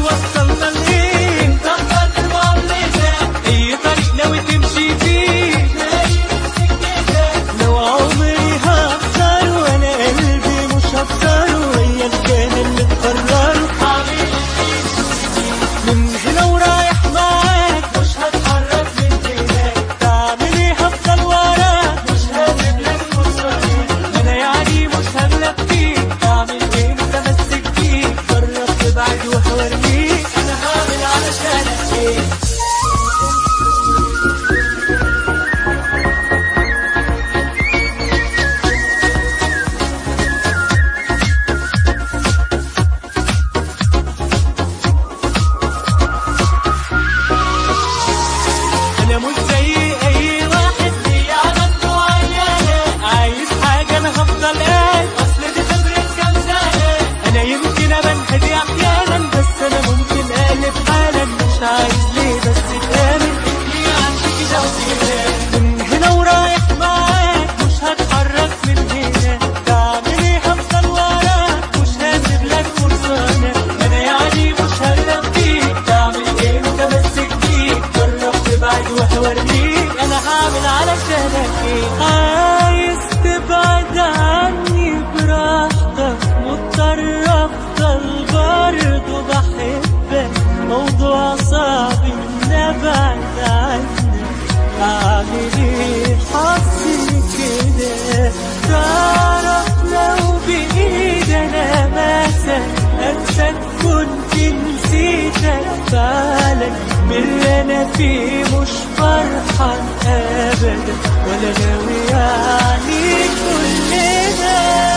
هتوصلنا لإيه؟ انت اخترت المعاملة، اي طريق ناوي تمشي فيه لو عمري هخسر وانا قلبي مش هخسره، ويا كان اللي تقرره من هنا ورايح معاك، مش هتحرك من هناك، تعمل ايه هفضل وراك، مش هسيب لك فرصة ليك، انا يعني مش هغلب فيك، اعمل ايه متمسك فيك، جرب تبعد وهوريك انا هعمل علشانك ايه. أنا مش زي أي واحد ليه عادات معينة، عايز حاجة أنا هفضل قاعد، أصل دي خبرة كام سنة، أنا يمكن أبان هادي أحيانا بس أنا ممكن أقلب حالا، مش عايز ليه بس تآمن إني عندي كده وكده، من هنا ورايح معاك مش هتحرك من هنا، تعمل إيه هفضل وراك، مش هسيب لك فرصة أنا يعني مش هغلب فيك، تعمل إيه متمسك فيك، جرب تبعد وهوريك انا هعمل علشانك ايه. عايز تبعد عني براحتك، مضطر افضل برضه بحبك، موضوع صعب ان ابعد عنك، اعمل ايه حظي كده، تعرف لو بايدي انا مثلا انساك كنت نسيتك فعلا، من اللي انا فيه مش فرحان ابدا، ولا ناوي يعني كل ده.